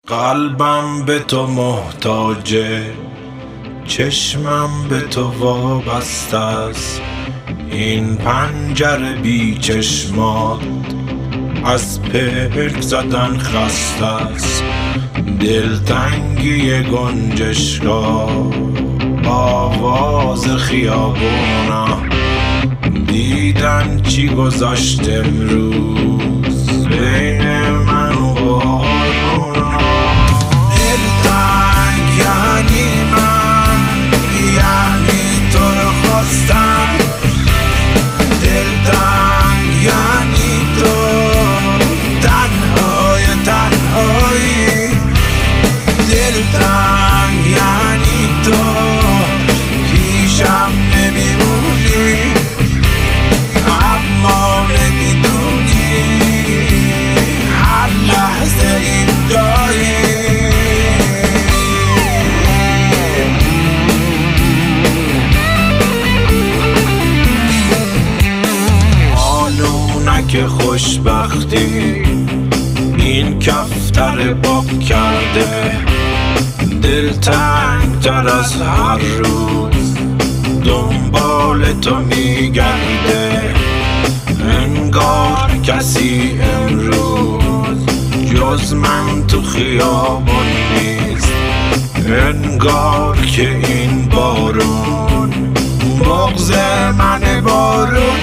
قلبم به تو محتاجه، چشمم به تو وابسته است. این پنجره بی چشمات از پلک زدن خسته است. دلتنگی گنجشگاه، آواز خیابونا، دیدن چی گذاشت امروز بین من و بارونا. دلتنگ یعنی من، یعنی تو رو خواستم. دلتنگ یعنی تو، تنهایی. دلتنگ یعنی تو، پیشم نمیمونی اما نمیدونی هر لحظه اینجایی. آنونک خوشبختی این کفتر باب کرده، دلتنگ تر از هر روز دنبال تو میگرده. انگار کسی امروز جز من تو خیابان نیست. انگار که این بارون بغض من بارون.